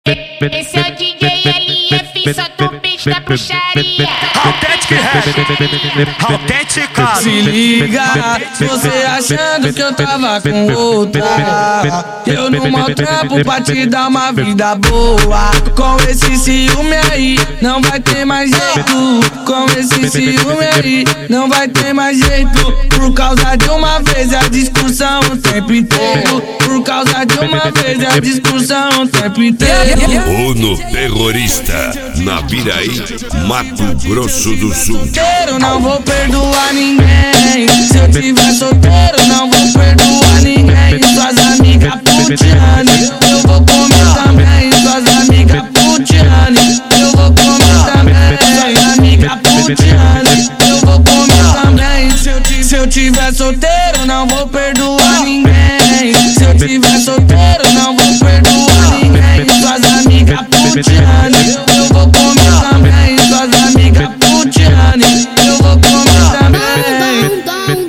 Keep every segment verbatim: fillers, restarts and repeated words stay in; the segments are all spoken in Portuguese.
Esse é o D J L F, só tu pista puxaria. Autêntica, autêntica. Se liga, você achando que eu tava com outra. Eu não mal trampo pra te dar uma vida boa. Com esse ciúme aí, não vai ter mais jeito. Com esse ciúme aí, não vai ter mais jeito. Por causa de uma vez a discussão o tempo inteiro. Por causa de uma vez a discussão o tempo inteiro. Uno terrorista, na Piraí, Mato Grosso do Sul. Solteiro, não vou perdoar ninguém. Se eu tiver solteiro, não vou perdoar ninguém. Suas amigas putiane, eu vou comer também. Suas amigas putiane, eu vou comer também. Suas amigas putiane, eu vou comer também. Se eu, se eu tiver solteiro, não vou perdoar ninguém. Se eu tiver solteiro, não vou perdoar ninguém. Suas amigas putiane, eu vou comer também. Suas amigas putiane, eu vou comer também.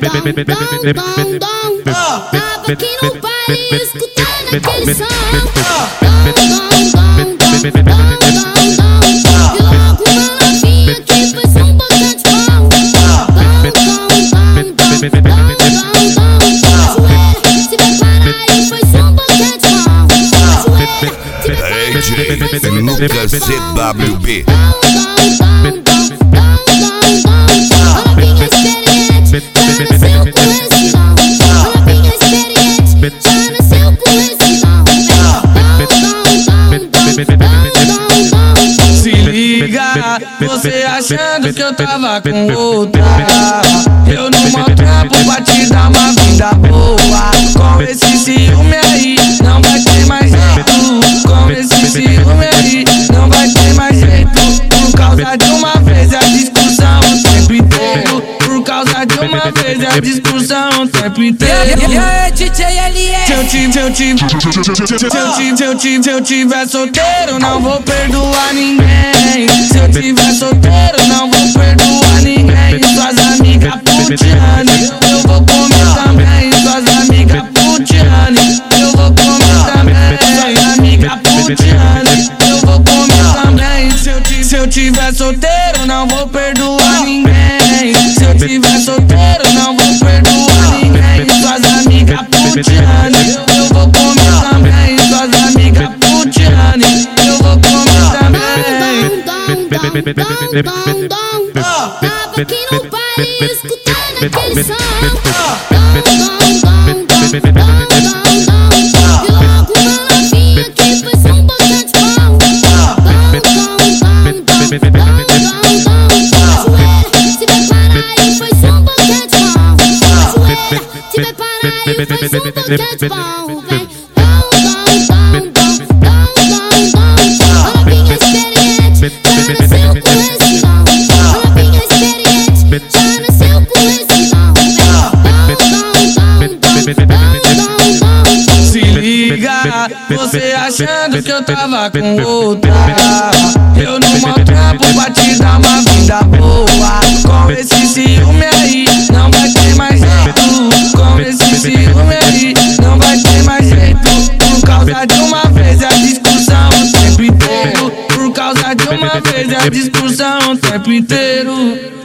Tava aqui no baile escutando aquele som. E logo uma novinha que foi só um botão de pão. Se prepara aí, foi só um botão de pão. D J Lucas C W B. Se liga, você achando que eu tava com outra. Eu não mal trampo pra te dar uma vida boa. Com esse ciúme aí, não vai ter mais jeito. Com esse ciúme aí, não vai ter mais jeito. Por causa de uma vez a discussão o tempo inteiro. Por causa de uma vez a discussão o tempo inteiro. E aí, D J L F? Se eu tiver, se eu tiver, se eu tiver, se eu tiver, se eu tiver solteiro, não vou perdoar ninguém. Se eu tiver solteiro, não vou perdoar ninguém. Suas amigas putiane, eu vou comer também. Suas amigas putiane, eu vou comer também. Suas amigas putiane, eu vou comer também. Se eu, se eu tiver solteiro, não vou perdoar ninguém. Se eu tiver solteiro, não vou perdoar ninguém. Suas amigas putiane, eu vou comer também. Suas amigas putiane, eu vou comer também. Tava aqui no baile escutando aquele som. E logo uma novinha que foi só um botão de pão. Se prepara aí, foi só um botão de pão. Se prepara aí, foi só um botão de pão. Vem. Novinha experiente, já nasceu com esse dom. Novinha experiente, já nasceu com esse dom. Se liga, você achando que eu tava com outra. Eu não mal trampo pra te dar uma vida boa. Com esse ciúme aí, não vai ter mais jeito. Com esse ciúme aí, não vai ter mais jeito. Por causa de uma vez a discussão o tempo inteiro. Por causa de uma vez a discussão o tempo inteiro.